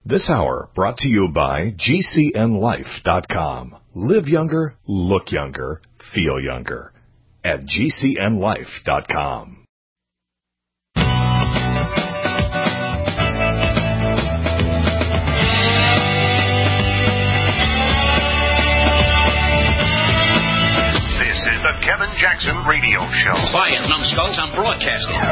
This hour brought to you by GCNLife.com. Live younger, look younger, feel younger. At GCNLife.com. The Kevin Jackson Radio Show. Quiet, numbskulls, I'm broadcasting.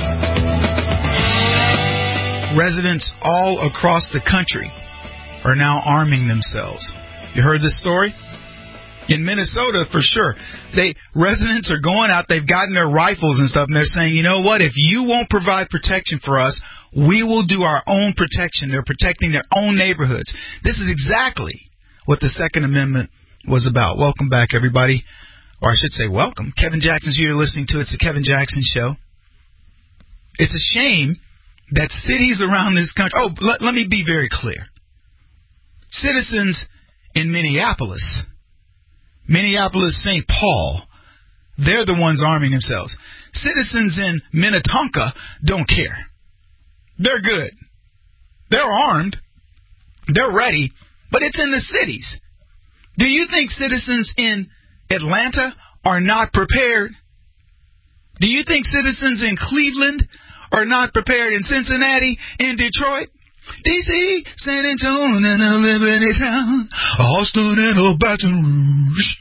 Residents all across the country are now arming themselves. You heard this story? In Minnesota, for sure. Residents are going out, they've gotten their rifles and stuff, and they're saying, you know what, if you won't provide protection for us, we will do our own protection. They're protecting their own neighborhoods. This is exactly what the Second Amendment was about. Welcome back, everybody. Or I should say welcome. Kevin Jackson's here listening to It's the Kevin Jackson Show. It's a shame that cities around this country... Oh, let me be very clear. Citizens in Minneapolis, St. Paul, they're the ones arming themselves. Citizens in Minnetonka don't care. They're good. They're armed. They're ready. But it's in the cities. Do you think citizens in Atlanta are not prepared? Do you think citizens in Cleveland are not prepared? In Cincinnati, in Detroit, D.C., San Antonio, and Liberty Town, Austin, and Baton Rouge.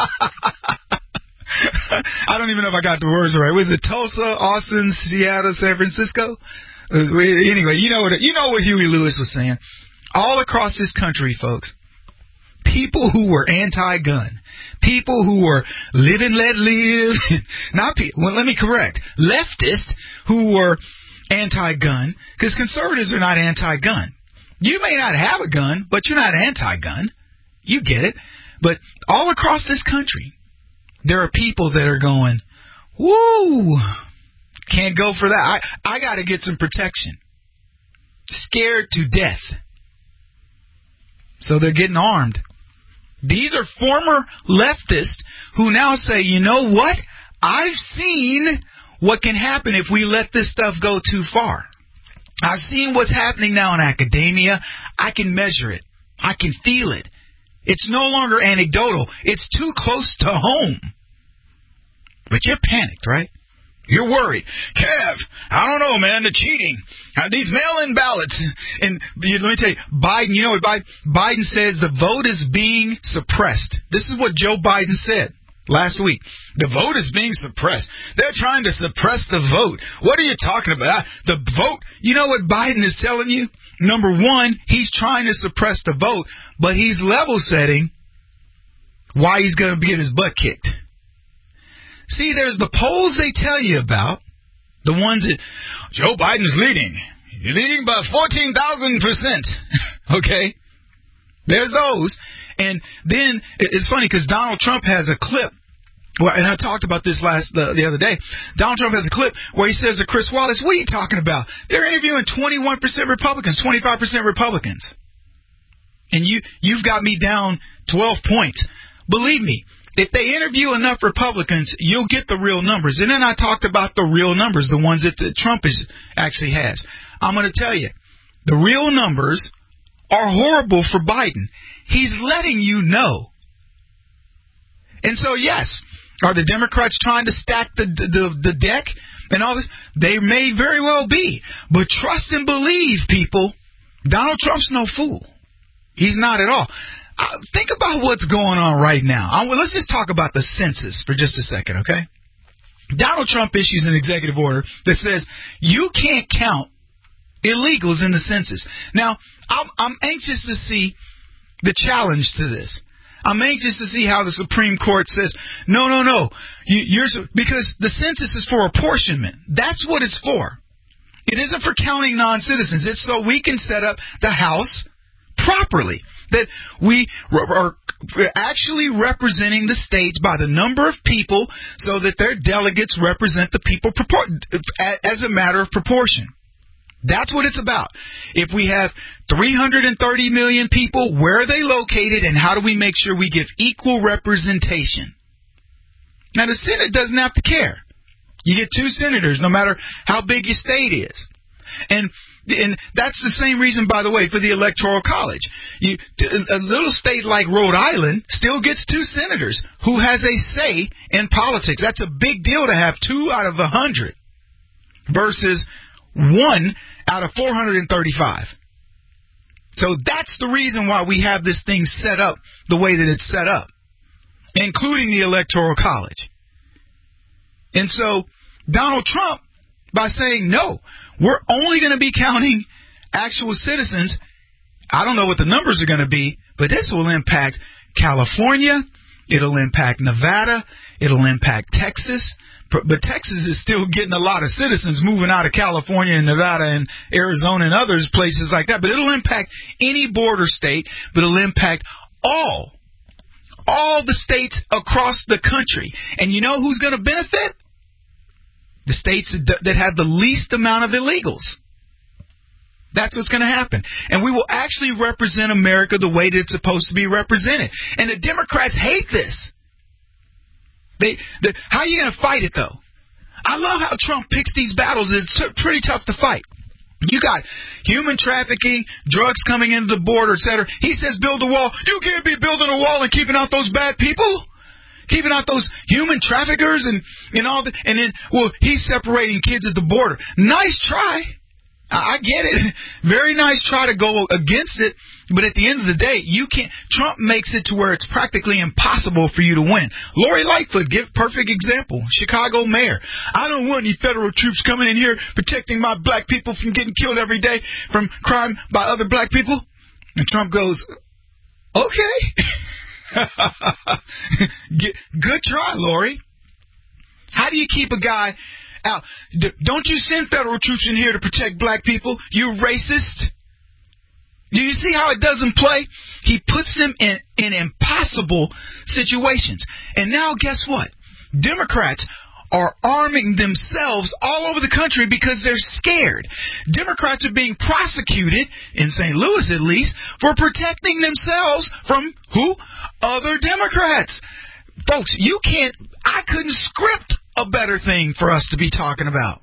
I don't even know if I got the words right. Was it Tulsa, Austin, Seattle, San Francisco? Anyway, you know what Huey Lewis was saying. All across this country, folks, people who were anti-gun, people who were live and let live, let me correct, leftists who were anti-gun, because conservatives are not anti-gun. You may not have a gun, but you're not anti-gun. You get it. But all across this country, there are people that are going, woo, can't go for that. I got to get some protection. Scared to death. So they're getting armed. These are former leftists who now say, you know what? I've seen what can happen if we let this stuff go too far. I've seen what's happening now in academia. I can measure it. I can feel it. It's no longer anecdotal. It's too close to home. But you're panicked, right? You're worried. Kev, I don't know, man, the cheating. These mail-in ballots. And let me tell you, Biden, you know what Biden says? The vote is being suppressed. This is what Joe Biden said last week. The vote is being suppressed. They're trying to suppress the vote. What are you talking about? The vote, you know what Biden is telling you? Number one, he's trying to suppress the vote, but he's level setting why he's going to get his butt kicked. See, there's the polls they tell you about, the ones that Joe Biden is leading. He's leading by 14,000%. Okay? There's those. And then it's funny because Donald Trump has a clip. Well, and I talked about this the other day. Donald Trump has a clip where he says to Chris Wallace, what are you talking about? They're interviewing 21% Republicans, 25% Republicans. And you've got me down 12 points. Believe me, if they interview enough Republicans, you'll get the real numbers. And then I talked about the real numbers, the ones that Trump actually has. I'm going to tell you, the real numbers are horrible for Biden. He's letting you know. And so, yes, are the Democrats trying to stack the deck and all this? They may very well be. But trust and believe, people, Donald Trump's no fool. He's not at all. Think about what's going on right now. Let's just talk about the census for just a second, okay? Donald Trump issues an executive order that says you can't count illegals in the census. Now, I'm anxious to see the challenge to this. I'm anxious to see how the Supreme Court says, no. Because the census is for apportionment. That's what it's for. It isn't for counting non-citizens. It's so we can set up the House properly. That we are actually representing the states by the number of people so that their delegates represent the people as a matter of proportion. That's what it's about. If we have 330 million people, where are they located and how do we make sure we give equal representation? Now, the Senate doesn't have to care. You get 2 senators no matter how big your state is. And And that's the same reason, by the way, for the Electoral College. A little state like Rhode Island still gets 2 senators who has a say in politics. That's a big deal to have 2 out of 100 versus 1 out of 435. So that's the reason why we have this thing set up the way that it's set up, including the Electoral College. And so Donald Trump, by saying, no, we're only going to be counting actual citizens, I don't know what the numbers are going to be, but this will impact California, it'll impact Nevada, it'll impact Texas. But Texas is still getting a lot of citizens moving out of California and Nevada and Arizona and other places like that. But it'll impact any border state, but it'll impact all the states across the country. And you know who's going to benefit? The states that have the least amount of illegals. That's what's going to happen. And we will actually represent America the way that it's supposed to be represented. And the Democrats hate this. How are you going to fight it, though? I love how Trump picks these battles. It's pretty tough to fight. You got human trafficking, drugs coming into the border, etc. He says build a wall. You can't be building a wall and keeping out those bad people, keeping out those human traffickers and all that. And then, well, he's separating kids at the border. Nice try. I get it. Very nice try to go against it. But at the end of the day, you can't. Trump makes it to where it's practically impossible for you to win. Lori Lightfoot, perfect example. Chicago mayor. I don't want any federal troops coming in here protecting my black people from getting killed every day from crime by other black people. And Trump goes, okay. Good try, Lori. How do you keep a guy out? Don't you send federal troops in here to protect black people, you racist? Do you see how it doesn't play? He puts them in impossible situations. And now guess what? Democrats are arming themselves all over the country because they're scared. Democrats are being prosecuted, in St. Louis at least, for protecting themselves from who? Other Democrats. Folks, I couldn't script a better thing for us to be talking about.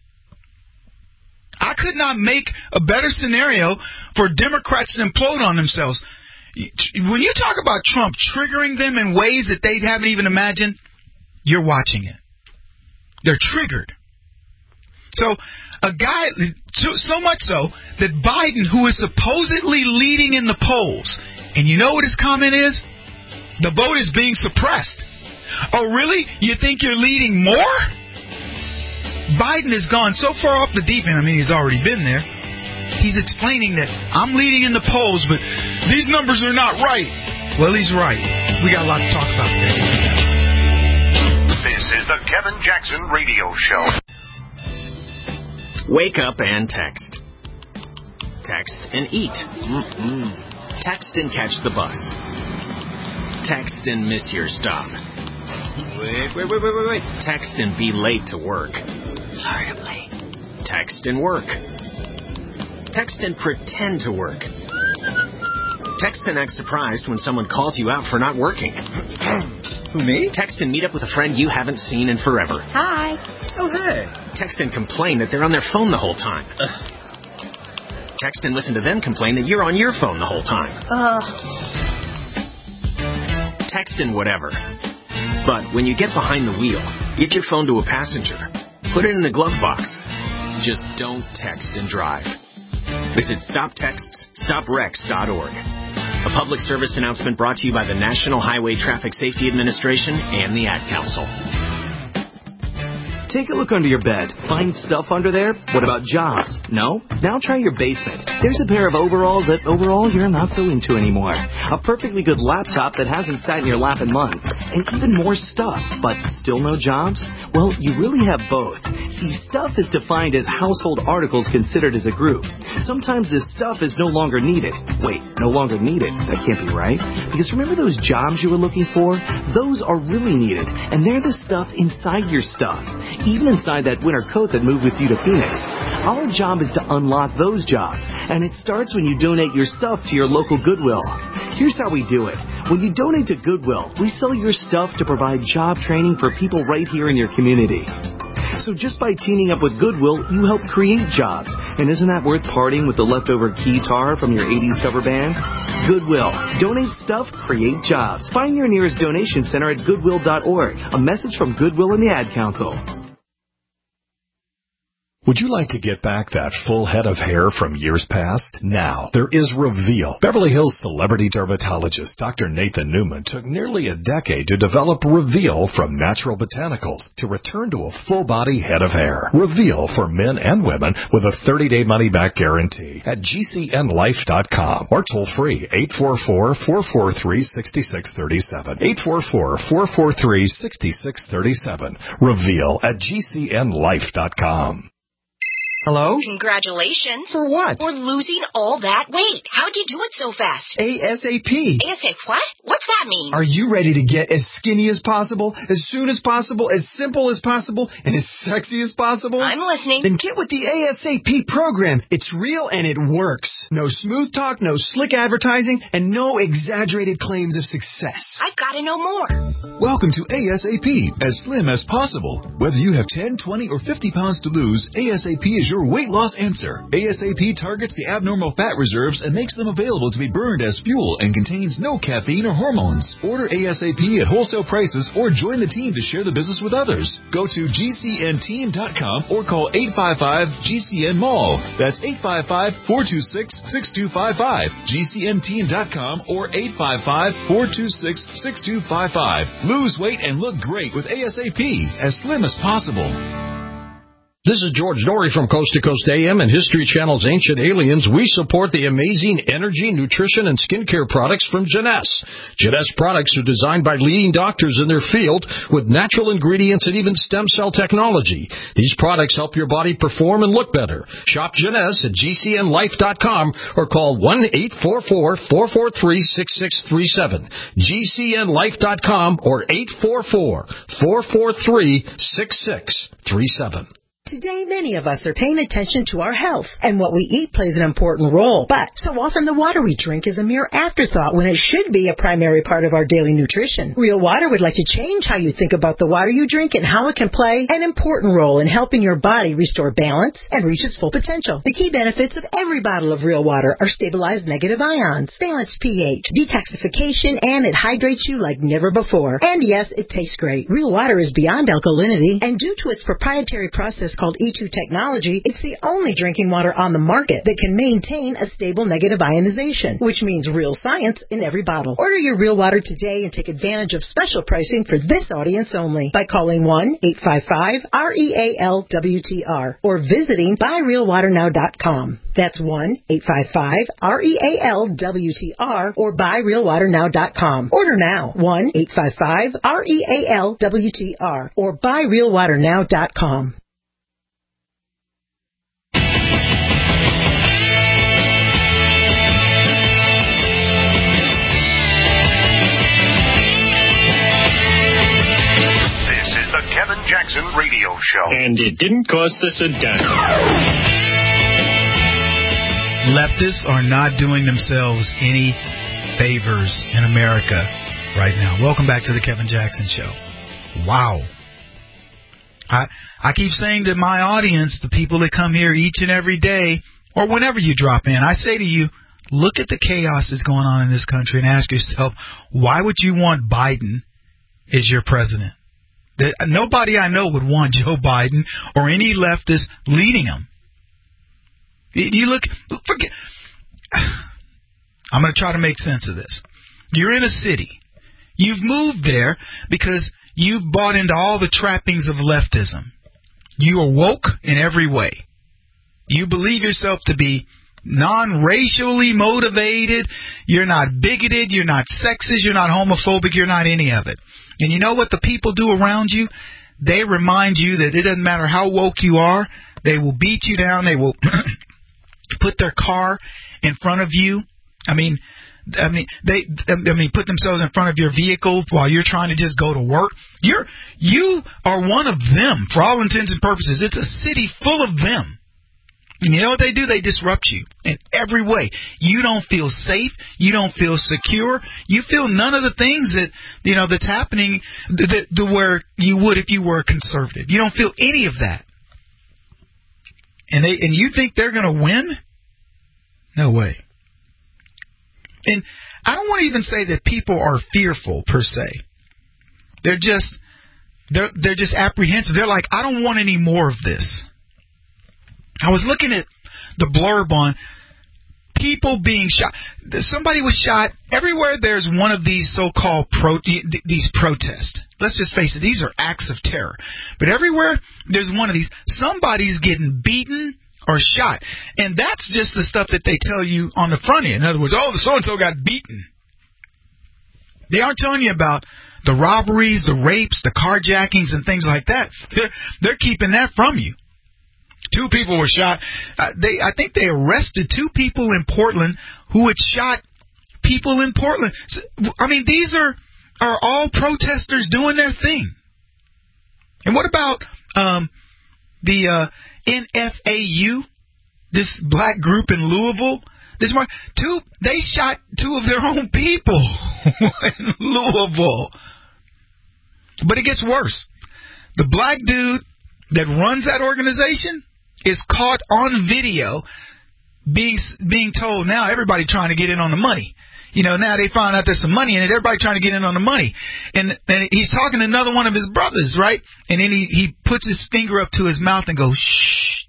I could not make a better scenario for Democrats to implode on themselves. When you talk about Trump triggering them in ways that they haven't even imagined, you're watching it. They're triggered. So a guy, so much so that Biden, who is supposedly leading in the polls, and you know what his comment is? The vote is being suppressed. Oh, really? You think you're leading more? Biden has gone so far off the deep end. I mean, he's already been there. He's explaining that I'm leading in the polls, but these numbers are not right. Well, he's right. We got a lot to talk about today. This is the Kevin Jackson Radio Show. Wake up and text. Text and eat. Text and catch the bus. Text and miss your stop. Wait. Text and be late to work. Sorry, I'm late. Text and work. Text and pretend to work. Text and act surprised when someone calls you out for not working. Who, me? Text and meet up with a friend you haven't seen in forever. Hi. Oh, hey. Text and complain that they're on their phone the whole time. Text and listen to them complain that you're on your phone the whole time. Text and whatever. But when you get behind the wheel, give your phone to a passenger. Put it in the glove box. Just don't text and drive. Visit StopTextsStopWrecks.org. A public service announcement brought to you by the National Highway Traffic Safety Administration and the Ad Council. Take a look under your bed. Find stuff under there? What about jobs? No? Now try your basement. There's a pair of overalls that overall you're not so into anymore. A perfectly good laptop that hasn't sat in your lap in months. And even more stuff, but still no jobs? Well, you really have both. See, stuff is defined as household articles considered as a group. Sometimes this stuff is no longer needed. Wait, no longer needed? That can't be right. Because remember those jobs you were looking for? Those are really needed. And they're the stuff inside your stuff. Even inside that winter coat that moved with you to Phoenix. Our job is to unlock those jobs, and it starts when you donate your stuff to your local Goodwill. Here's how we do it. When you donate to Goodwill, we sell your stuff to provide job training for people right here in your community. So just by teaming up with Goodwill, you help create jobs. And isn't that worth parting with the leftover guitar from your 80s cover band? Goodwill. Donate stuff, create jobs. Find your nearest donation center at goodwill.org. A message from Goodwill and the Ad Council. Would you like to get back that full head of hair from years past? Now, there is Reveal. Beverly Hills celebrity dermatologist Dr. Nathan Newman took nearly a decade to develop Reveal from natural botanicals to return to a full-body head of hair. Reveal for men and women with a 30-day money-back guarantee at GCNlife.com or toll-free 844-443-6637. 844-443-6637. Reveal at GCNlife.com. Hello? Congratulations. For what? For losing all that weight. How'd you do it so fast? ASAP. ASAP what? What's that mean? Are you ready to get as skinny as possible, as soon as possible, as simple as possible, and as sexy as possible? I'm listening. Then get with the ASAP program. It's real and it works. No smooth talk, no slick advertising, and no exaggerated claims of success. I've got to know more. Welcome to ASAP, as slim as possible. Whether you have 10, 20, or 50 pounds to lose, ASAP is your weight loss answer. ASAP targets the abnormal fat reserves and makes them available to be burned as fuel and contains no caffeine or hormones. Order ASAP at wholesale prices or join the team to share the business with others. Go to GCNteam.com or call 855-GCN-MALL. That's 855-426-6255. GCNteam.com or 855-426-6255. Lose weight and look great with ASAP, as slim as possible. This is George Norrie from Coast to Coast AM and History Channel's Ancient Aliens. We support the amazing energy, nutrition, and skincare products from Jeunesse. Jeunesse products are designed by leading doctors in their field with natural ingredients and even stem cell technology. These products help your body perform and look better. Shop Jeunesse at GCNlife.com or call 1-844-443-6637. GCNlife.com or 844-443-6637. Today, many of us are paying attention to our health, and what we eat plays an important role. But so often the water we drink is a mere afterthought when it should be a primary part of our daily nutrition. Real Water would like to change how you think about the water you drink and how it can play an important role in helping your body restore balance and reach its full potential. The key benefits of every bottle of Real Water are stabilized negative ions, balanced pH, detoxification, and it hydrates you like never before. And yes, it tastes great. Real Water is beyond alkalinity, and due to its proprietary process called E2 technology, it's the only drinking water on the market that can maintain a stable negative ionization, which means real science in every bottle. Order your Real Water today and take advantage of special pricing for this audience only by calling 1-855-REALWTR or visiting buyrealwaternow.com. That's 1-855-REALWTR or buyrealwaternow.com. Order now. 1-855-REALWTR or buyrealwaternow.com. Kevin Jackson Radio Show. And it didn't cost us a dime. Leftists are not doing themselves any favors in America right now. Welcome back to the Kevin Jackson Show. Wow. I keep saying to my audience, the people that come here each and every day, or whenever you drop in, I say to you, look at the chaos that's going on in this country and ask yourself, why would you want Biden as your president? Nobody I know would want Joe Biden or any leftist leading him. You look, forget. I'm going to try to make sense of this. You're in a city. You've moved there because you've bought into all the trappings of leftism. You are woke in every way. You believe yourself to be non-racially motivated. You're not bigoted. You're not sexist. You're not homophobic. You're not any of it. And you know what the people do around you? They remind you that it doesn't matter how woke you are. They will beat you down. They will put their car in front of you. They put themselves in front of your vehicle while you're trying to just go to work. You are one of them for all intents and purposes. It's a city full of them. And you know what they do? They disrupt you in every way. You don't feel safe. You don't feel secure. You feel none of the things that, that's happening where you would if you were a conservative. You don't feel any of that. And you think they're going to win? No way. And I don't want to even say that people are fearful per se. They're just apprehensive. They're like, I don't want any more of this. I was looking at the blurb on people being shot. Somebody was shot. Everywhere there's one of these so-called these protests. Let's just face it, these are acts of terror. But everywhere there's one of these, somebody's getting beaten or shot. And that's just the stuff that they tell you on the front end. In other words, the so-and-so got beaten. They aren't telling you about the robberies, the rapes, the carjackings, and things like that. They're keeping that from you. 2 people were shot. I think they arrested 2 people in Portland who had shot people in Portland. I mean, these are all protesters doing their thing. And what about the NFAU, this black group in Louisville? They shot 2 of their own people in Louisville. But it gets worse. The black dude that runs that organization is caught on video being told, now everybody trying to get in on the money. Now they found out there's some money in it. Everybody trying to get in on the money. And he's talking to another one of his brothers, right? And then he puts his finger up to his mouth and goes, shh,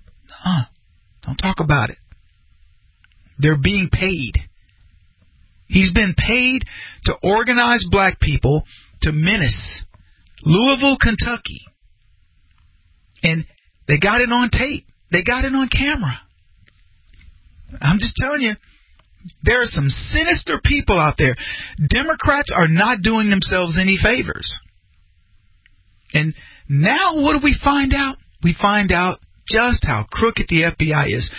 don't talk about it. They're being paid. He's been paid to organize black people to menace Louisville, Kentucky. And they got it on tape. They got it on camera. I'm just telling you, there are some sinister people out there. Democrats are not doing themselves any favors. And now what do we find out? We find out just how crooked the FBI is.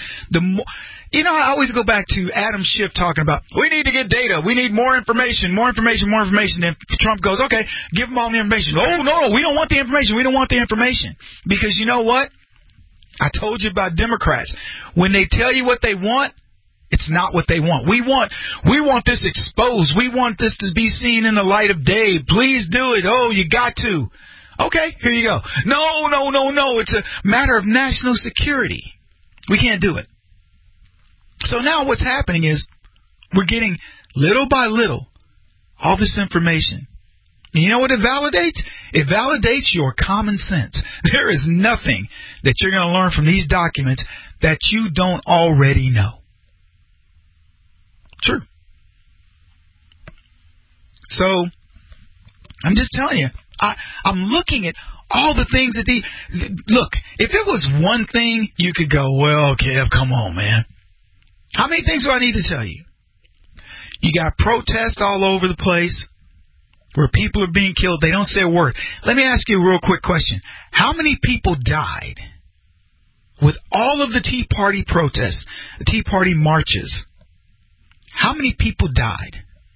I always go back to Adam Schiff talking about, we need to get data. We need more information. Then Trump goes, okay, give them all the information. Oh, no, we don't want the information. We don't want the information. Because you know what? I told you about Democrats. When they tell you what they want, it's not what they want. We want this exposed. We want this to be seen in the light of day. Please do it. Oh, you got to. Okay, here you go. No. It's a matter of national security. We can't do it. So now what's happening is we're getting little by little all this information. And you know what it validates? It validates your common sense. There is nothing that you're going to learn from these documents that you don't already know. True. So, I'm just telling you, I'm looking at all the things that look, if it was one thing, you could go, well, Kev, come on, man. How many things do I need to tell you? You got protests all over the place where people are being killed. They don't say a word. Let me ask you a real quick question. How many people died with all of the Tea Party protests, the Tea Party marches? How many people died?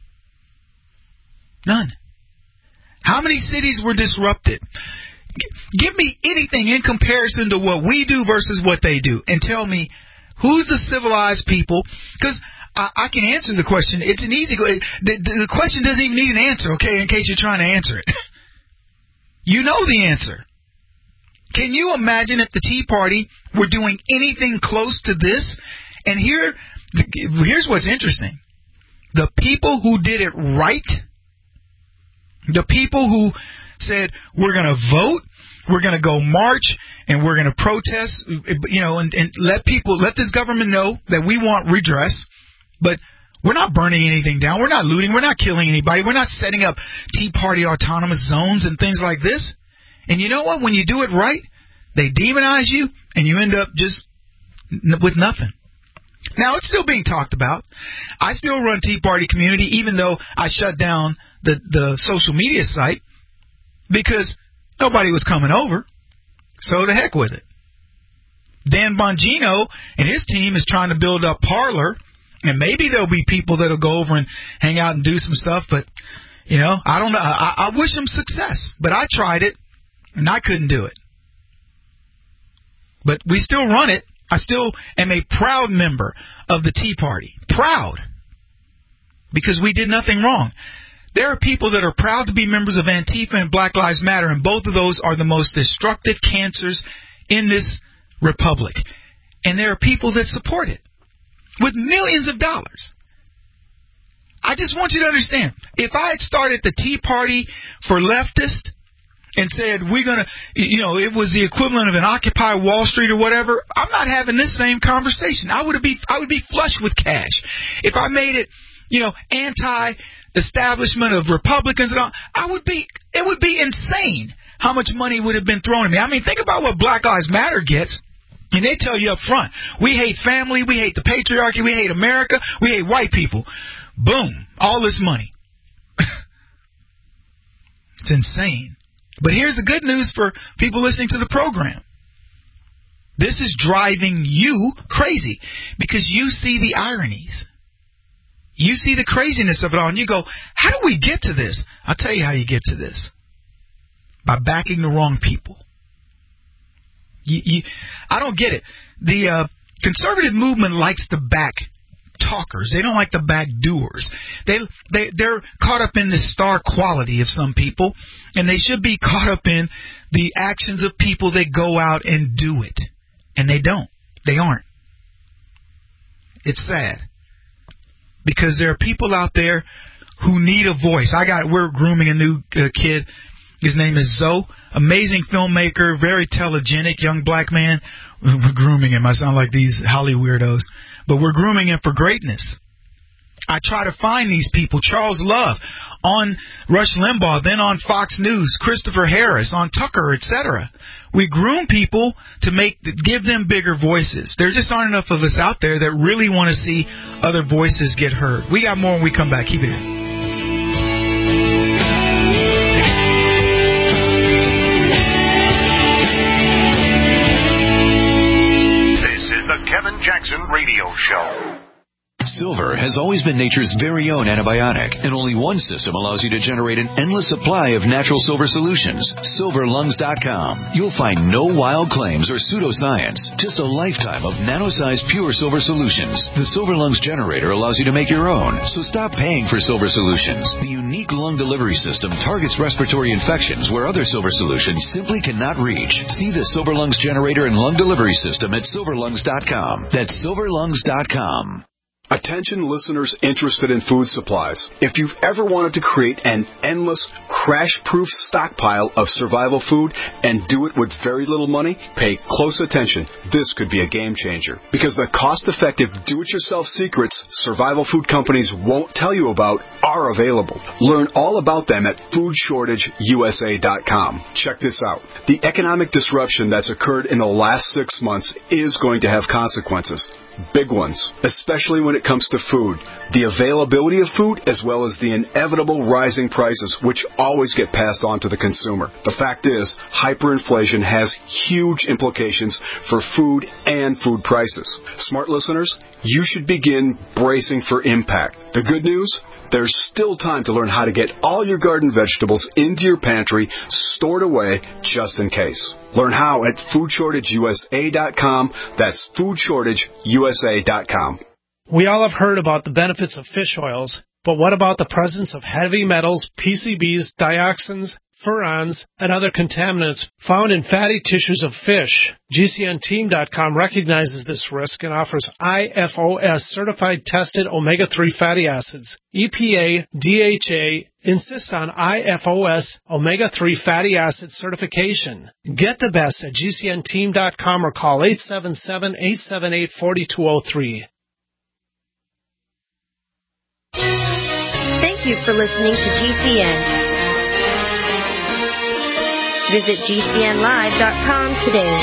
None. How many cities were disrupted? Give me anything in comparison to what we do versus what they do, and tell me who's the civilized people. Because I can answer the question. It's an easy question. The question doesn't even need an answer, okay, in case you're trying to answer it. You know the answer. Can you imagine if the Tea Party were doing anything close to this? And here's what's interesting. The people who did it right, the people who said, we're going to vote, we're going to go march, and we're going to protest, and let this government know that we want redress, but we're not burning anything down, we're not looting, we're not killing anybody, we're not setting up Tea Party autonomous zones and things like this. And you know what? When you do it right, they demonize you, and you end up just with nothing. Now, it's still being talked about. I still run Tea Party Community, even though I shut down the social media site, because nobody was coming over. So to heck with it. Dan Bongino and his team is trying to build up Parler, and maybe there'll be people that'll go over and hang out and do some stuff, but, I don't know. I wish them success, but I tried it, and I couldn't do it. But we still run it, I still am a proud member of the Tea Party. Proud. Because we did nothing wrong. There are people that are proud to be members of Antifa and Black Lives Matter, and both of those are the most destructive cancers in this republic. And there are people that support it with millions of dollars. I just want you to understand, if I had started the Tea Party for leftists and said, we're going to, it was the equivalent of an Occupy Wall Street or whatever, I'm not having this same conversation. I would be flush with cash. If I made it, anti-establishment of Republicans and all, it would be insane how much money would have been thrown at me. I mean, think about what Black Lives Matter gets. And they tell you up front, we hate family, we hate the patriarchy, we hate America, we hate white people. Boom, all this money. It's insane. But here's the good news for people listening to the program. This is driving you crazy because you see the ironies. You see the craziness of it all, and you go, how do we get to this? I'll tell you how you get to this. By backing the wrong people. I don't get it. The conservative movement likes to back talkers. They don't like to back doers. They're caught up in the star quality of some people, and they should be caught up in the actions of people that go out and do it. And they don't. They aren't. It's sad. Because there are people out there who need a voice. We're grooming a new kid. His name is Zoe. Amazing filmmaker, very telegenic young black man. We're grooming him. I sound like these Holly weirdos. But we're grooming him for greatness. I try to find these people. Charles Love on Rush Limbaugh, then on Fox News, Christopher Harris on Tucker, etc. We groom people to give them bigger voices. There just aren't enough of us out there that really want to see other voices get heard. We got more when we come back. Keep it here. The Kevin Jackson Radio Show. Silver has always been nature's very own antibiotic, and only one system allows you to generate an endless supply of natural silver solutions. SilverLungs.com. You'll find no wild claims or pseudoscience, just a lifetime of nano-sized pure silver solutions. The Silver Lungs generator allows you to make your own, so stop paying for silver solutions. The unique lung delivery system targets respiratory infections where other silver solutions simply cannot reach. See the Silver Lungs generator and lung delivery system at SilverLungs.com. That's SilverLungs.com. Attention listeners interested in food supplies. If you've ever wanted to create an endless, crash-proof stockpile of survival food and do it with very little money, pay close attention. This could be a game changer. Because the cost-effective do-it-yourself secrets survival food companies won't tell you about are available. Learn all about them at FoodShortageUSA.com. Check this out. The economic disruption that's occurred in the last 6 months is going to have consequences. Big ones, especially when it comes to food. The availability of food as well as the inevitable rising prices, which always get passed on to the consumer. The fact is, hyperinflation has huge implications for food and food prices. Smart listeners, you should begin bracing for impact. The good news? There's still time to learn how to get all your garden vegetables into your pantry, stored away, just in case. Learn how at FoodShortageUSA.com. That's FoodShortageUSA.com. We all have heard about the benefits of fish oils, but what about the presence of heavy metals, PCBs, dioxins, furans, and other contaminants found in fatty tissues of fish? GCNteam.com recognizes this risk and offers IFOS certified tested omega-3 fatty acids. EPA, DHA insist on IFOS omega-3 fatty acid certification. Get the best at GCNteam.com or call 877-878-4203. Thank you for listening to GCN. Visit GCNlive.com today.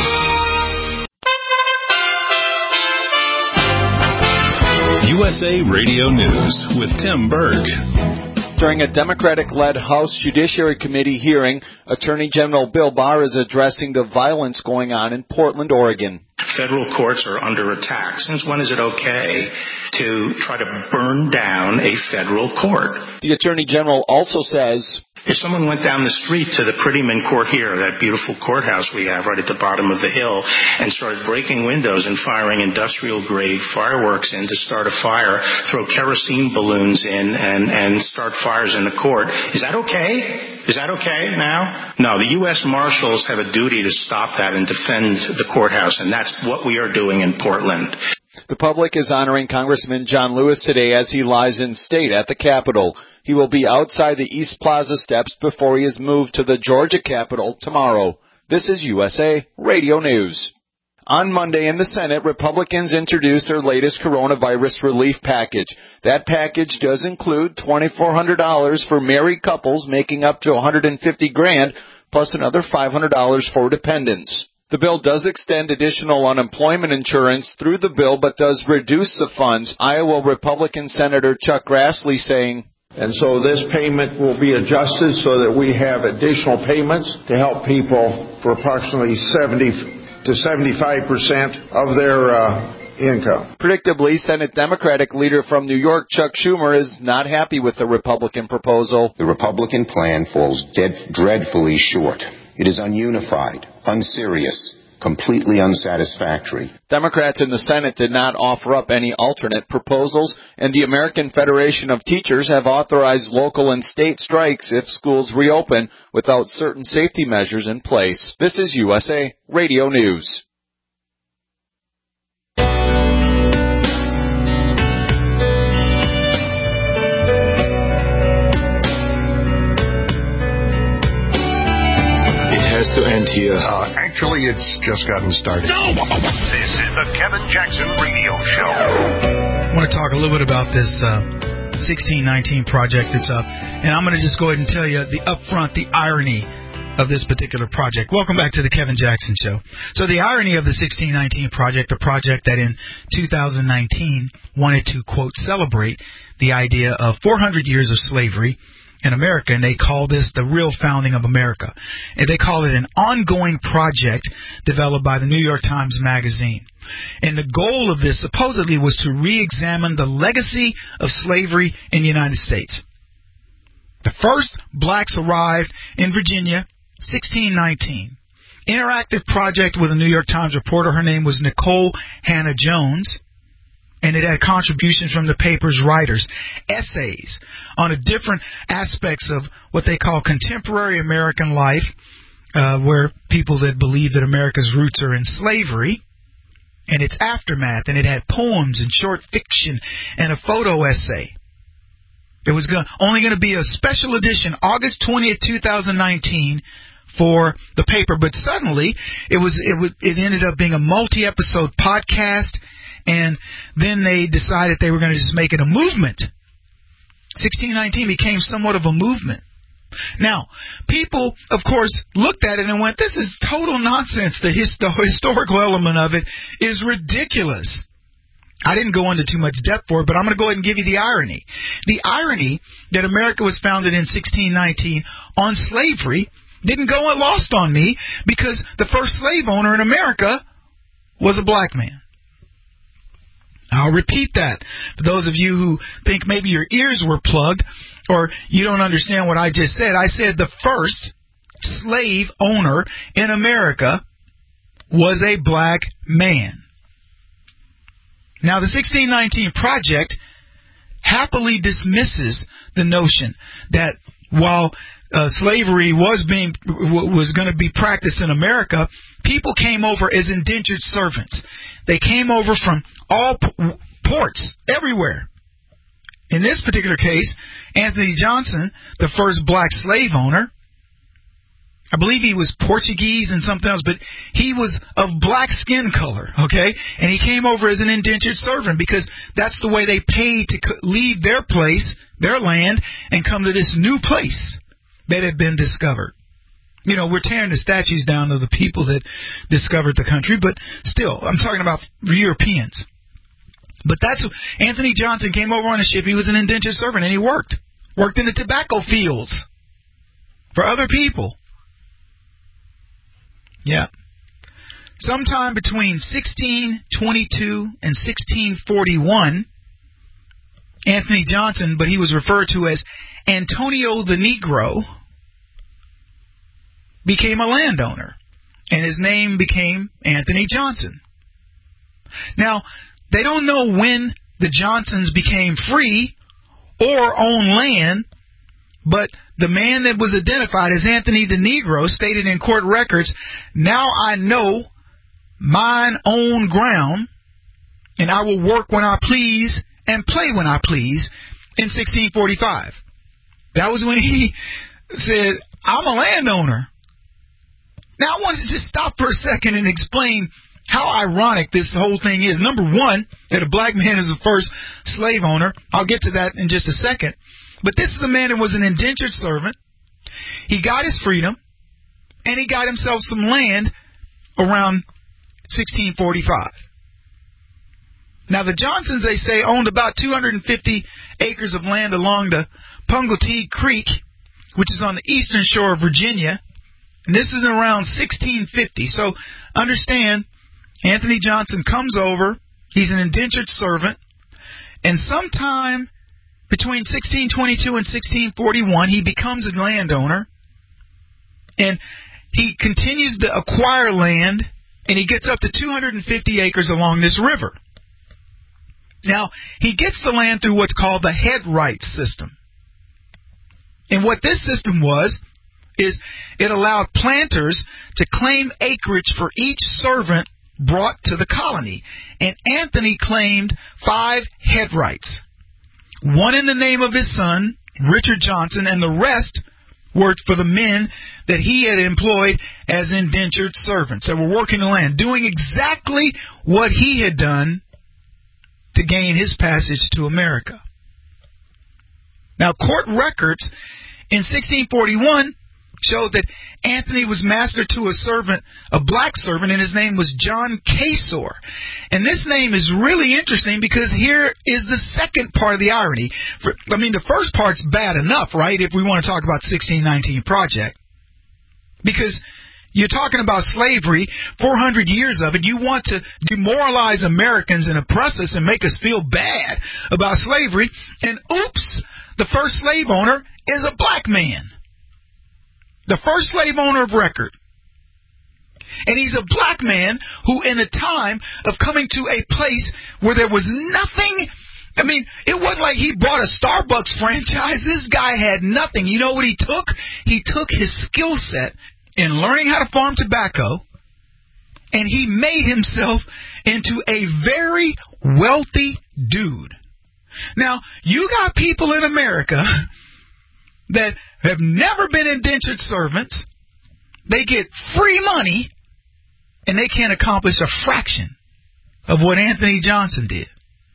USA Radio News with Tim Berg. During a Democratic-led House Judiciary Committee hearing, Attorney General Bill Barr is addressing the violence going on in Portland, Oregon. Federal courts are under attack. Since when is it okay to try to burn down a federal court? The Attorney General also says If someone went down the street to the Prettyman Court here, that beautiful courthouse we have right at the bottom of the hill, and started breaking windows and firing industrial-grade fireworks in to start a fire, throw kerosene balloons in and start fires in the court, is that okay? Is that okay now? No, the U.S. Marshals have a duty to stop that and defend the courthouse, and that's what we are doing in Portland. The public is honoring Congressman John Lewis today as he lies in state at the Capitol. He will be outside the East Plaza steps before he is moved to the Georgia Capitol tomorrow. This is USA Radio News. On Monday in the Senate, Republicans introduced their latest coronavirus relief package. That package does include $2,400 for married couples making up to $150,000, plus another $500 for dependents. The bill does extend additional unemployment insurance through the bill, but does reduce the funds. Iowa Republican Senator Chuck Grassley saying, and so this payment will be adjusted so that we have additional payments to help people for approximately 70 to 75% of their income. Predictably, Senate Democratic leader from New York, Chuck Schumer, is not happy with the Republican proposal. The Republican plan falls dreadfully short. It is ununified, unserious, completely unsatisfactory. Democrats in the Senate did not offer up any alternate proposals, and the American Federation of Teachers have authorized local and state strikes if schools reopen without certain safety measures in place. This is USA Radio News. To end here. Actually, it's just gotten started. No! This is the Kevin Jackson Radio Show. I want to talk a little bit about this 1619 project that's up, and I'm going to just go ahead and tell you the irony of this particular project. Welcome back to the Kevin Jackson Show. So the irony of the 1619 project, a project that in 2019 wanted to, quote, celebrate the idea of 400 years of slavery in America, and they call this the real founding of America. And they call it an ongoing project developed by the New York Times Magazine. And the goal of this supposedly was to re-examine the legacy of slavery in the United States. The first blacks arrived in Virginia, 1619. Interactive project with a New York Times reporter. Her name was Nicole Hannah Jones. And it had contributions from the paper's writers, essays on different aspects of what they call contemporary American life, where people that believe that America's roots are in slavery, and its aftermath. And it had poems and short fiction and a photo essay. It was only going to be a special edition, August 20th, 2019, for the paper. But suddenly, it ended up being a multi-episode podcast. And then they decided they were going to just make it a movement. 1619 became somewhat of a movement. Now, people, of course, looked at it and went, this is total nonsense. The historical element of it is ridiculous. I didn't go into too much depth for it, but I'm going to go ahead and give you the irony. The irony that America was founded in 1619 on slavery didn't go lost on me, because the first slave owner in America was a black man. I'll repeat that. For those of you who think maybe your ears were plugged or you don't understand what I just said, I said the first slave owner in America was a black man. Now, the 1619 Project happily dismisses the notion that while slavery was going to be practiced in America, people came over as indentured servants. They came over from all ports, everywhere. In this particular case, Anthony Johnson, the first black slave owner, I believe he was Portuguese and something else, but he was of black skin color, okay? And he came over as an indentured servant because that's the way they paid to leave their place, their land, and come to this new place that had been discovered. You know, we're tearing the statues down of the people that discovered the country, but still, I'm talking about Europeans. But that's Anthony Johnson came over on a ship. He was an indentured servant, and he worked in the tobacco fields for other people. Yeah. Sometime between 1622 and 1641, Anthony Johnson, but he was referred to as Antonio the Negro, became a landowner, and his name became Anthony Johnson. Now, they don't know when the Johnsons became free or owned land, but the man that was identified as Anthony the Negro stated in court records, "Now I know mine own ground, and I will work when I please and play when I please," in 1645. That was when he said, "I'm a landowner." Now, I want to just stop for a second and explain how ironic this whole thing is. Number one, that a black man is the first slave owner. I'll get to that in just a second. But this is a man that was an indentured servant. He got his freedom, and he got himself some land around 1645. Now, the Johnsons, they say, owned about 250 acres of land along the Pungletood Creek, which is on the eastern shore of Virginia. And this is around 1650. So understand, Anthony Johnson comes over. He's an indentured servant. And sometime between 1622 and 1641, he becomes a landowner. And he continues to acquire land, and he gets up to 250 acres along this river. Now, he gets the land through what's called the head rights system. And what this system was, is it allowed planters to claim acreage for each servant brought to the colony. And Anthony claimed 5 head rights. One in the name of his son, Richard Johnson, and the rest were for the men that he had employed as indentured servants that were working the land, doing exactly what he had done to gain his passage to America. Now, court records in 1641 showed that Anthony was master to a servant, a black servant, and his name was John Casor. And this name is really interesting because here is the second part of the irony. The first part's bad enough, right, if we want to talk about 1619 Project. Because you're talking about slavery, 400 years of it. You want to demoralize Americans and oppress us and make us feel bad about slavery. And oops, the first slave owner is a black man. The first slave owner of record. And he's a black man who, in a time of coming to a place where there was nothing, it wasn't like he bought a Starbucks franchise. This guy had nothing. You know what he took? He took his skill set in learning how to farm tobacco, and he made himself into a very wealthy dude. Now, you got people in America that have never been indentured servants. They get free money, and they can't accomplish a fraction of what Anthony Johnson did.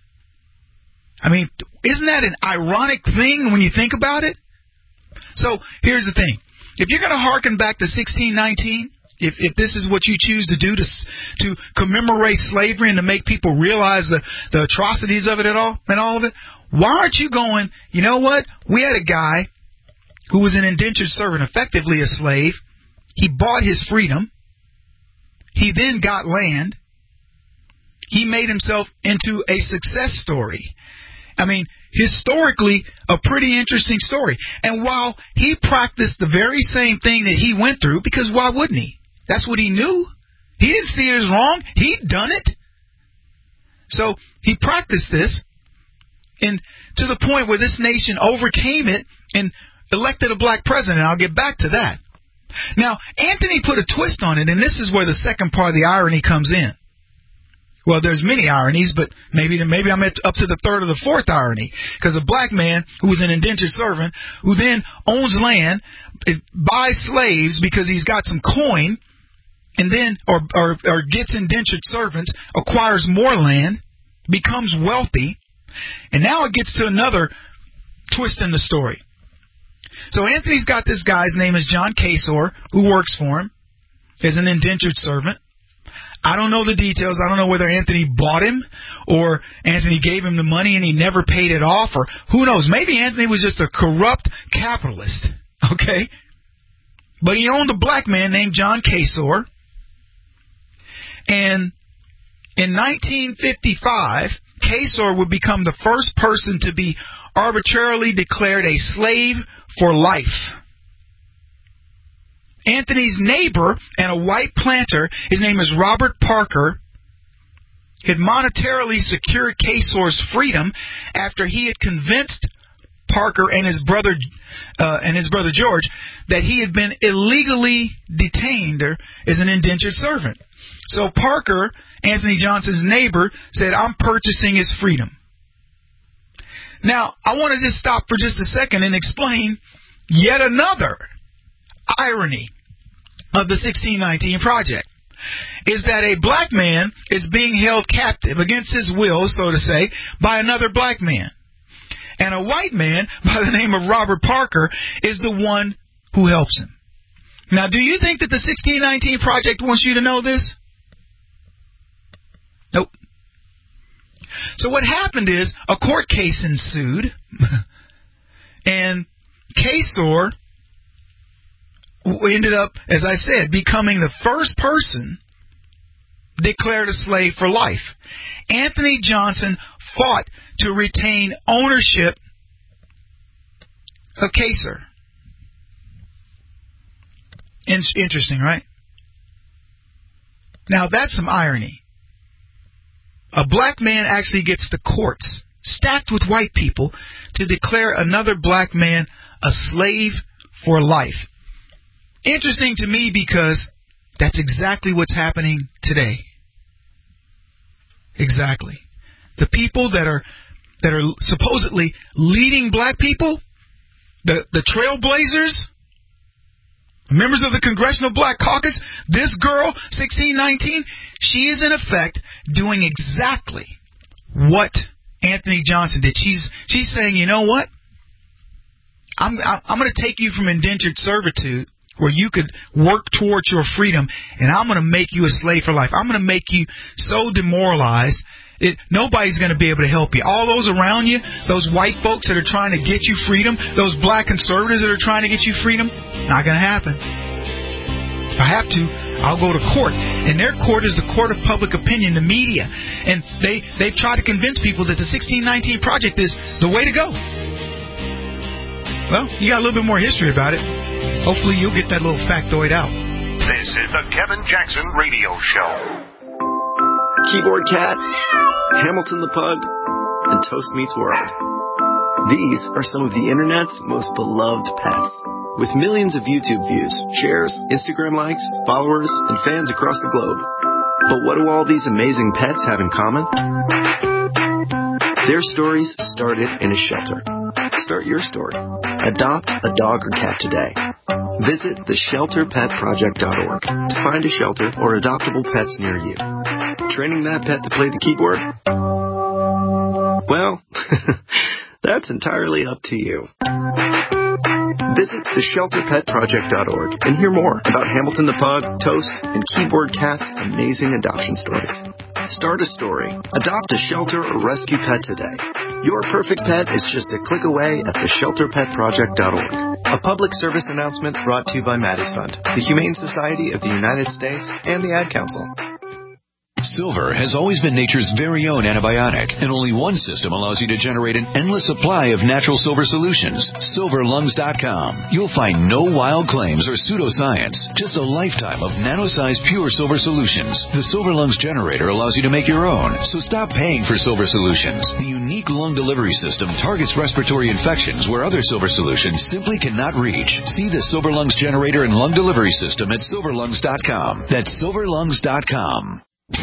Isn't that an ironic thing when you think about it? So, here's the thing. If you're going to hearken back to 1619, if this is what you choose to do to commemorate slavery and to make people realize the atrocities of it and all of it, why aren't you going, you know what? We had a guy who was an indentured servant, effectively a slave. He bought his freedom. He then got land. He made himself into a success story. Historically, a pretty interesting story. And while he practiced the very same thing that he went through, because why wouldn't he? That's what he knew. He didn't see it as wrong. He'd done it. So he practiced this, and to the point where this nation overcame it and elected a black president. I'll get back to that. Now, Anthony put a twist on it, and this is where the second part of the irony comes in. Well, there's many ironies, but maybe I'm up to the third or the fourth irony. Because a black man who was an indentured servant, who then owns land, buys slaves because he's got some coin, and then or gets indentured servants, acquires more land, becomes wealthy, and now it gets to another twist in the story. So Anthony's got this guy, his name is John Casor, who works for him as an indentured servant. I don't know the details. I don't know whether Anthony bought him or Anthony gave him the money and he never paid it off, or who knows. Maybe Anthony was just a corrupt capitalist, okay? But he owned a black man named John Casor. And in 1955, Casor would become the first person to be arbitrarily declared a slave for life. Anthony's neighbor and a white planter, his name is Robert Parker, had monetarily secured Kasor's freedom after he had convinced Parker and his brother George that he had been illegally detained as an indentured servant. So Parker, Anthony Johnson's neighbor, said, "I'm purchasing his freedom." Now, I want to just stop for just a second and explain yet another irony of the 1619 Project. Is that a black man is being held captive against his will, so to say, by another black man. And a white man by the name of Robert Parker is the one who helps him. Now, do you think that the 1619 Project wants you to know this? Nope. So what happened is a court case ensued, and Kasor ended up, as I said, becoming the first person declared a slave for life. Anthony Johnson fought to retain ownership of Kasor. Interesting, right? Now, that's some irony. A black man actually gets the courts stacked with white people to declare another black man a slave for life. Interesting to me because that's exactly what's happening today. Exactly. The people that are supposedly leading black people, the trailblazers, members of the Congressional Black Caucus, this girl, 1619, she is in effect doing exactly what Anthony Johnson did. She's saying, you know what? I'm going to take you from indentured servitude, where you could work towards your freedom, and I'm going to make you a slave for life. I'm going to make you so demoralized nobody's going to be able to help you. All those around you, those white folks that are trying to get you freedom, those black conservatives that are trying to get you freedom, not going to happen. If I have to, I'll go to court. And their court is the court of public opinion, the media. And they've tried to convince people that the 1619 Project is the way to go. Well, you got a little bit more history about it. Hopefully you'll get that little factoid out. This is the Kevin Jackson Radio Show. Keyboard Cat, Hamilton the Pug, and Toast Meets World. These are some of the internet's most beloved pets. With millions of YouTube views, shares, Instagram likes, followers, and fans across the globe. But what do all these amazing pets have in common? Their stories started in a shelter. Start your story. Adopt a dog or cat today. Visit theshelterpetproject.org to find a shelter or adoptable pets near you. Training that pet to play the keyboard? Well, that's entirely up to you. Visit theshelterpetproject.org and hear more about Hamilton the Pug, Toast, and Keyboard Cat's amazing adoption stories. Start a story. Adopt a shelter or rescue pet today. Your perfect pet is just a click away at theshelterpetproject.org. A public service announcement brought to you by Maddie's Fund, the Humane Society of the United States, and the Ad Council. Silver has always been nature's very own antibiotic, and only one system allows you to generate an endless supply of natural silver solutions. SilverLungs.com. You'll find no wild claims or pseudoscience, just a lifetime of nano-sized pure silver solutions. The Silver Lungs generator allows you to make your own, so stop paying for silver solutions. The unique lung delivery system targets respiratory infections where other silver solutions simply cannot reach. See the Silver Lungs generator and lung delivery system at SilverLungs.com. That's SilverLungs.com.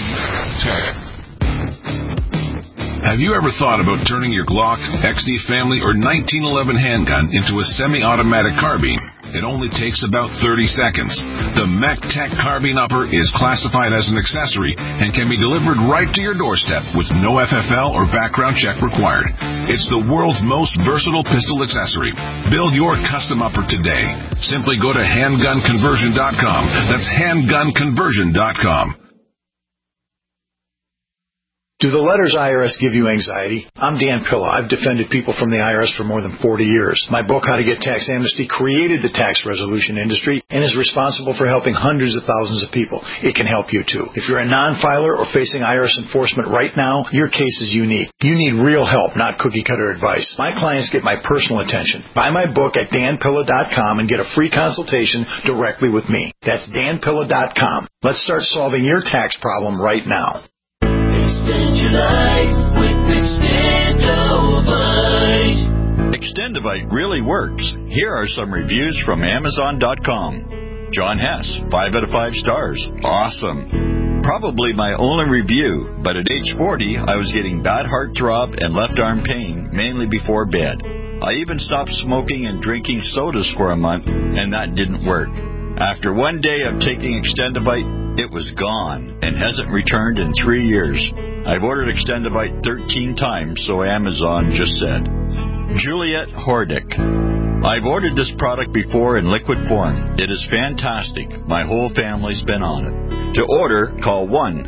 Have you ever thought about turning your Glock, XD Family, or 1911 handgun into a semi-automatic carbine? It only takes about 30 seconds. The MechTech Carbine Upper is classified as an accessory and can be delivered right to your doorstep with no FFL or background check required. It's the world's most versatile pistol accessory. Build your custom upper today. Simply go to handgunconversion.com. That's handgunconversion.com. Do the letters IRS give you anxiety? I'm Dan Pilla. I've defended people from the IRS for more than 40 years. My book, How to Get Tax Amnesty, created the tax resolution industry and is responsible for helping hundreds of thousands of people. It can help you too. If you're a non-filer or facing IRS enforcement right now, your case is unique. You need real help, not cookie-cutter advice. My clients get my personal attention. Buy my book at danpilla.com and get a free consultation directly with me. That's danpilla.com. Let's start solving your tax problem right now. Extend your life with Extendovite. Extendovite really works. Here are some reviews from Amazon.com. John Hess, 5 out of 5 stars. Awesome. Probably my only review, but at age 40, I was getting bad heart throb and left arm pain, mainly before bed. I even stopped smoking and drinking sodas for a month, and that didn't work. After one day of taking Extendovite, it was gone and hasn't returned in 3 years. I've ordered Extendovite 13 times, so Amazon just said. Juliet Hordick. I've ordered this product before in liquid form. It is fantastic. My whole family's been on it. To order, call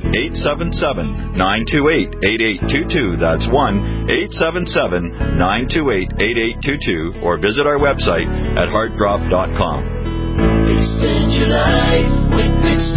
1-877-928-8822. That's 1-877-928-8822. Or visit our website at heartdrop.com. Extend your life with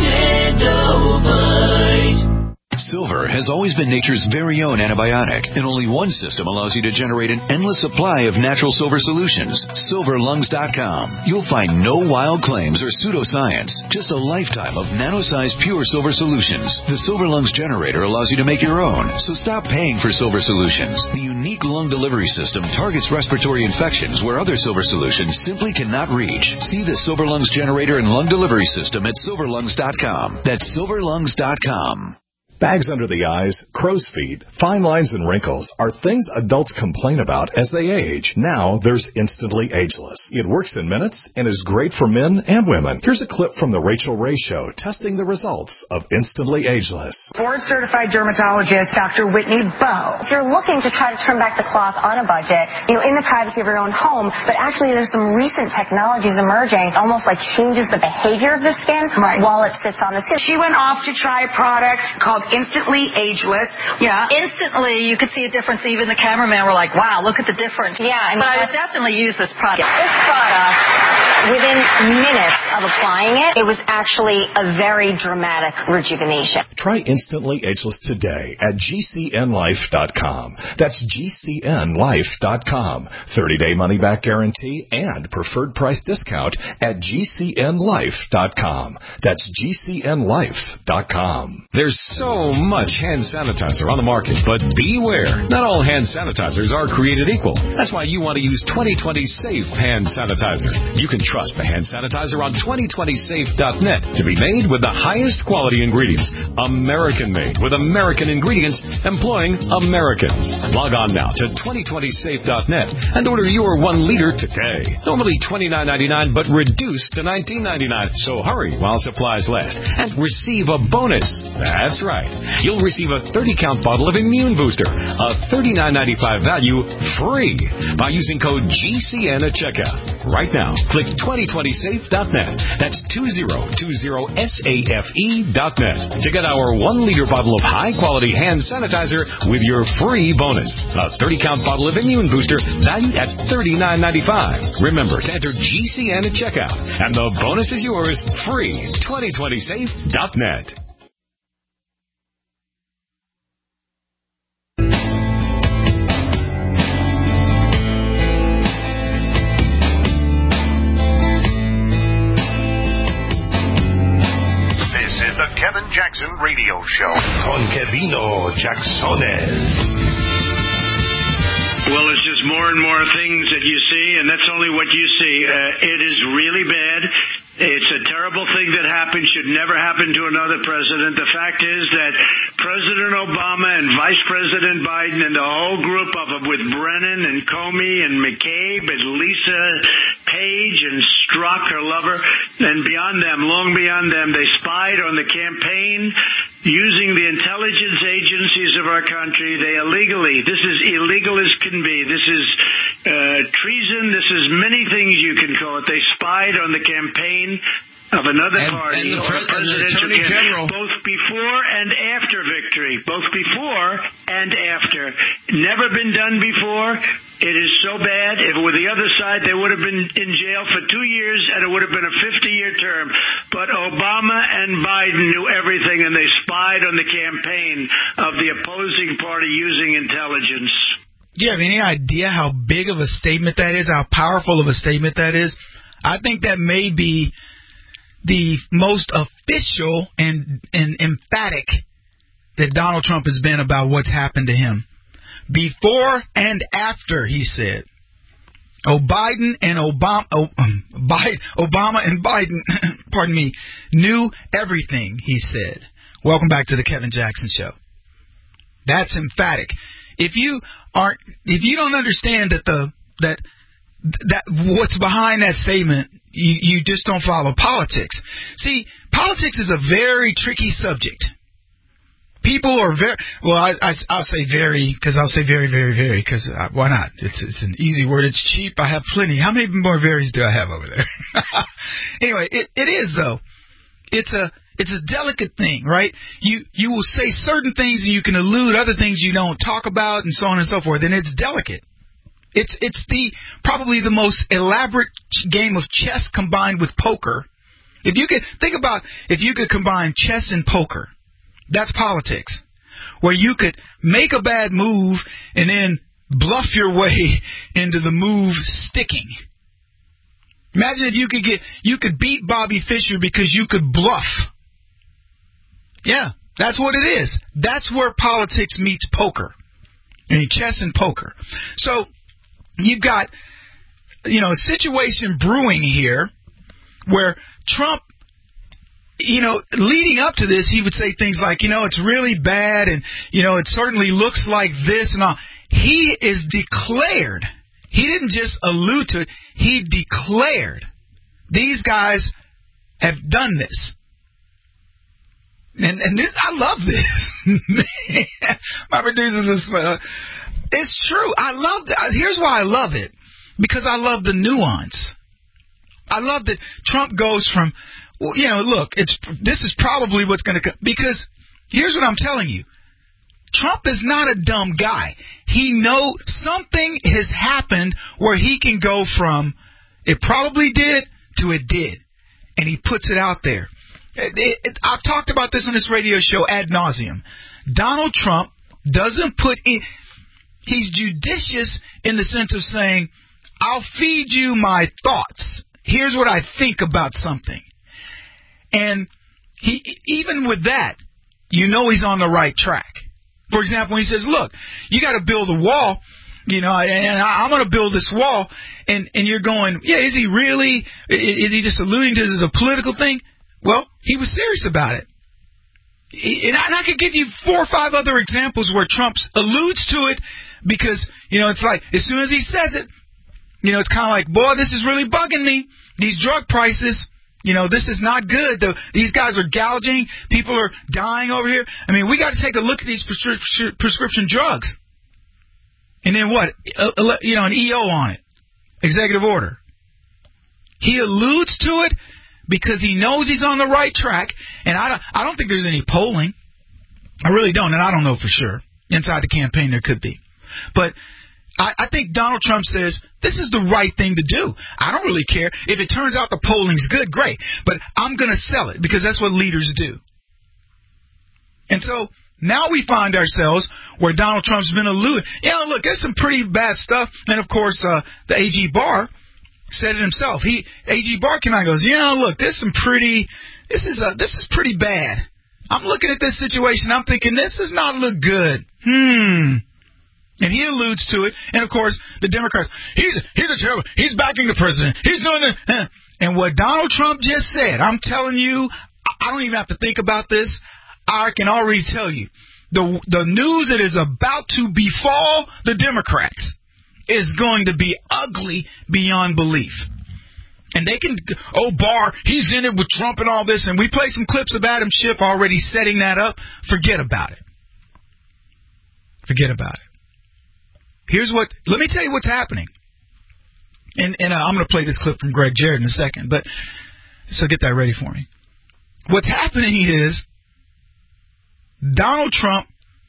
Extendovite. Silver has always been nature's very own antibiotic, and only one system allows you to generate an endless supply of natural silver solutions. SilverLungs.com. You'll find no wild claims or pseudoscience, just a lifetime of nano-sized pure silver solutions. The Silver Lungs generator allows you to make your own, so stop paying for silver solutions. The unique lung delivery system targets respiratory infections where other silver solutions simply cannot reach. See the Silver Lungs generator and lung delivery system at SilverLungs.com. That's SilverLungs.com. Bags under the eyes, crow's feet, fine lines and wrinkles are things adults complain about as they age. Now there's Instantly Ageless. It works in minutes and is great for men and women. Here's a clip from the Rachel Ray Show testing the results of Instantly Ageless. Board-certified dermatologist Dr. Whitney Bowe. If you're looking to try to turn back the clock on a budget, in the privacy of your own home, but actually there's some recent technologies emerging, almost like changes the behavior of the skin while it sits on the skin. She went off to try a product called Instantly Ageless. Yeah, instantly you could see a difference. Even the cameraman were like, wow, look at the difference. Yeah, but I would definitely use this product. This product, within minutes of applying it, it was actually a very dramatic rejuvenation. Try Instantly Ageless today at GCNlife.com. That's GCNlife.com. 30-day money-back guarantee and preferred price discount at GCNlife.com. That's GCNlife.com. There's so much hand sanitizer on the market, but beware. Not all hand sanitizers are created equal. That's why you want to use 2020 Safe hand sanitizer. You can trust the hand sanitizer on 2020safe.net to be made with the highest quality ingredients. American-made with American ingredients employing Americans. Log on now to 2020safe.net and order your 1 liter today. Normally $29.99, but reduced to $19.99. So hurry while supplies last and receive a bonus. That's right. You'll receive a 30-count bottle of Immune Booster, a $39.95 value, free by using code GCN at checkout. Right now, click 2020safe.net. That's 2020safe.net to get our 1 liter bottle of high-quality hand sanitizer with your free bonus. A 30-count bottle of Immune Booster valued at $39.95. Remember to enter GCN at checkout, and the bonus is yours free. 2020safe.net. The Kevin Jackson Radio Show. Con Kevino Jacksones. Well, it's just more and more things that you see, and that's only what you see. It is really bad. It's a terrible thing that happened, should never happen to another president. The fact is that President Obama and Vice President Biden and the whole group of them with Brennan and Comey and McCabe and Lisa Page and Strzok, her lover, and beyond them, long beyond them, they spied on the campaign using the intelligence agencies of our country. They illegally, this is illegal as can be. This is treason. This is many things you can call it. They spied on the campaign of another party and the or presidential Attorney General, both before and after victory. Both before and after. Never been done before. It is so bad. If it were the other side, they would have been in jail for 2 years, and it would have been a 50-year term. But Obama and Biden knew everything, and they spied on the campaign of the opposing party using intelligence. Do you have any idea how big of a statement that is, how powerful of a statement that is? I think that may be the most official and emphatic that Donald Trump has been about what's happened to him. Before and after, he said. Obama and Biden, pardon me, knew everything, he said. Welcome back to the Kevin Jackson Show. That's emphatic. If you don't understand that what's behind that statement, you just don't follow politics. See, politics is a very tricky subject. People are very, well, I'll say very, because I'll say very, very, very, because why not? It's an easy word. It's cheap. I have plenty. How many more varies do I have over there? Anyway, it is, though. It's a delicate thing, right? You will say certain things and you can elude other things you don't talk about and so on and so forth, and it's delicate. It's probably the most elaborate game of chess combined with poker. If you could combine chess and poker, that's politics, where you could make a bad move and then bluff your way into the move sticking. Imagine if you could beat Bobby Fischer because you could bluff. Yeah, that's what it is. That's where politics meets poker. Chess and poker. So you've got, a situation brewing here where Trump, leading up to this, he would say things like, it's really bad and, it certainly looks like this and all. He is declared. He didn't just allude to it. He declared these guys have done this. And this, I love this. Man, my producers are it's true. I love that. Here's why I love it. Because I love the nuance. I love that Trump goes from, look, this is probably what's going to, because here's what I'm telling you. Trump is not a dumb guy. He knows something has happened where he can go from it probably did to it did. And he puts it out there. I've talked about this on this radio show ad nauseum. Donald Trump doesn't put in, he's judicious in the sense of saying, I'll feed you my thoughts. Here's what I think about something. And he, even with that, he's on the right track. For example, when he says, look, you got to build a wall, and I'm going to build this wall, and you're going, yeah, is he really, is he just alluding to this as a political thing? Well, he was serious about it. And I could give you 4 or 5 other examples where Trump alludes to it because, it's like, as soon as he says it, it's kind of like, boy, this is really bugging me. These drug prices, this is not good. These guys are gouging. People are dying over here. I mean, we got to take a look at these prescription drugs. And then what? An EO on it. Executive order. He alludes to it because he knows he's on the right track. And I don't think there's any polling. I really don't. And I don't know for sure. Inside the campaign there could be. But I think Donald Trump says, this is the right thing to do. I don't really care. If it turns out the polling's good, great. But I'm going to sell it because that's what leaders do. And so now we find ourselves where Donald Trump's been alluding. Look, there's some pretty bad stuff. And, of course, the AG Barr said it himself. AG Barr came out and goes, look, this is pretty bad. I'm looking at this situation. I'm thinking, this does not look good. And he alludes to it. And, of course, the Democrats, he's a terrible, he's backing the president. He's doing it. And what Donald Trump just said, I'm telling you, I don't even have to think about this. I can already tell you. The news that is about to befall the Democrats is going to be ugly beyond belief. And they can, Barr, he's in it with Trump and all this. And we played some clips of Adam Schiff already setting that up. Forget about it. Forget about it. Let me tell you what's happening. And I'm going to play this clip from Greg Jarrett in a second. But So get that ready for me. What's happening is Donald Trump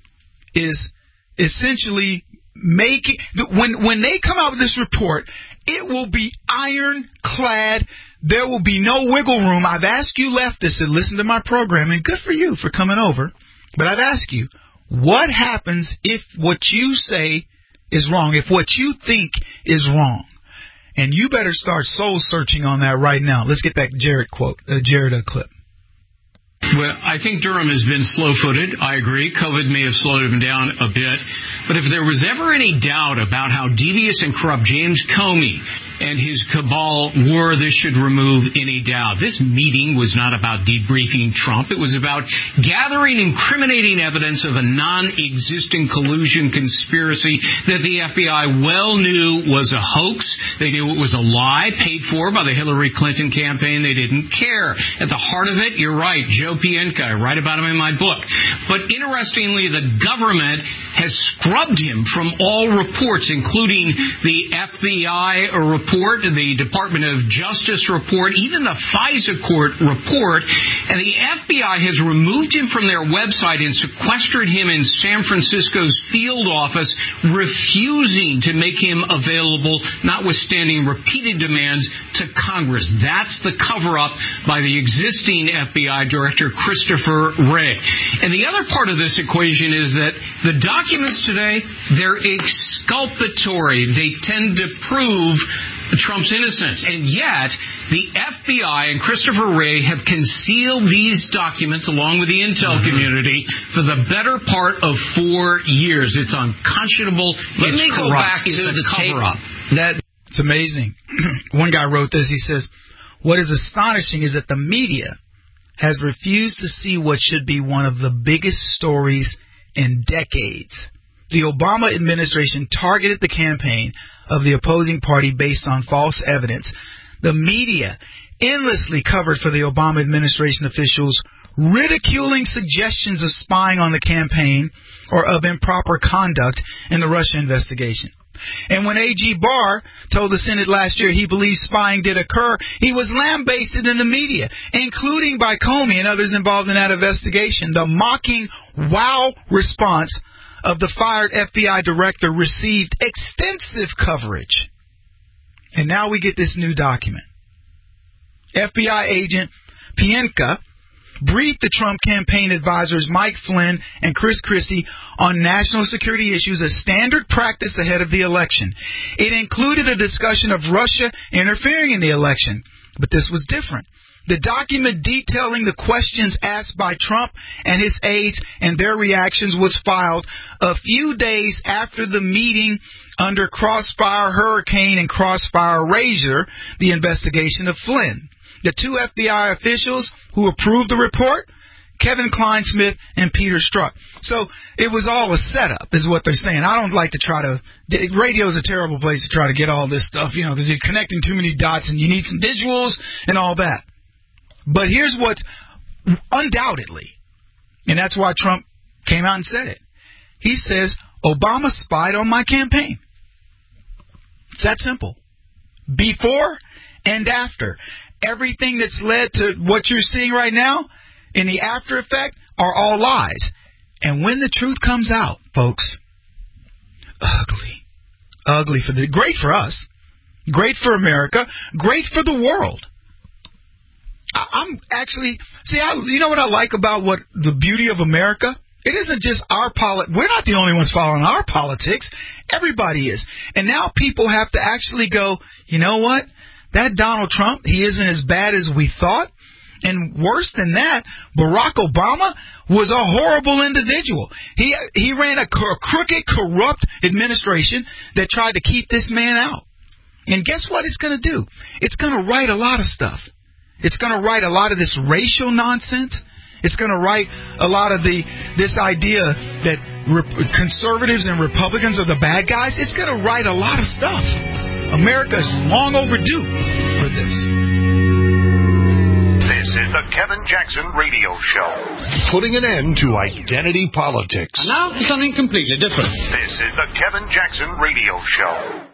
is essentially making, when they come out with this report, it will be ironclad. There will be no wiggle room. I've asked you leftists to listen to my program, and good for you for coming over. But I've asked you, what happens if what you say is wrong, if what you think is wrong? And you better start soul searching on that right now. Let's get that Jared clip. Well, I think Durham has been slow-footed. I agree. COVID may have slowed him down a bit. But if there was ever any doubt about how devious and corrupt James Comey and his cabal were, this should remove any doubt. This meeting was not about debriefing Trump. It was about gathering incriminating evidence of a non-existent collusion conspiracy that the FBI well knew was a hoax. They knew it was a lie paid for by the Hillary Clinton campaign. They didn't care. At the heart of it, you're right, Joe Pientka. I write about him in my book. But interestingly, the government has scrubbed him from all reports, including the FBI report, the Department of Justice report, even the FISA court report. And the FBI has removed him from their website and sequestered him in San Francisco's field office, refusing to make him available, notwithstanding repeated demands to Congress. That's the cover-up by the existing FBI Director Christopher Wray. And the other part of this equation is that the documents today, they're exculpatory. They tend to prove Trump's innocence. And yet, the FBI and Christopher Wray have concealed these documents along with the intel community for the better part of 4 years. It's unconscionable. Let me go back to the cover-up. It's amazing. One guy wrote this. He says, what is astonishing is that the media has refused to see what should be one of the biggest stories in decades. The Obama administration targeted the campaign of the opposing party based on false evidence. The media endlessly covered for the Obama administration officials, ridiculing suggestions of spying on the campaign or of improper conduct in the Russia investigation. And when A.G. Barr told the Senate last year he believes spying did occur, he was lambasted in the media, including by Comey and others involved in that investigation. The mocking wow response of the fired FBI director received extensive coverage. And now we get this new document. FBI agent Pientka briefed the Trump campaign advisors Mike Flynn and Chris Christie on national security issues, a standard practice ahead of the election. It included a discussion of Russia interfering in the election, but this was different. The document detailing the questions asked by Trump and his aides and their reactions was filed a few days after the meeting under Crossfire Hurricane and Crossfire Razor, the investigation of Flynn. The two FBI officials who approved the report, Kevin Kleinsmith and Peter Strzok. So it was all a setup, is what they're saying. I don't like to try to... Radio is a terrible place to try to get all this stuff, because you're connecting too many dots and you need some visuals and all that. But here's what's undoubtedly, and that's why Trump came out and said it. He says, Obama spied on my campaign. It's that simple. Before and after. Everything that's led to what you're seeing right now in the after effect are all lies. And when the truth comes out, folks, ugly great for us, great for America, great for the world. I'm actually, you know what I like about what the beauty of America? It isn't just our we're not the only ones following our politics. Everybody is. And now people have to actually go, you know what? That Donald Trump, he isn't as bad as we thought. And worse than that, Barack Obama was a horrible individual. He ran a crooked, corrupt administration that tried to keep this man out. And guess what it's going to do? It's going to write a lot of stuff. It's going to write a lot of this racial nonsense. It's going to write a lot of this idea that conservatives and Republicans are the bad guys. It's going to write a lot of stuff. America is long overdue for this. This is the Kevin Jackson Radio Show. Putting an end to identity politics. And now for something completely different. This is the Kevin Jackson Radio Show.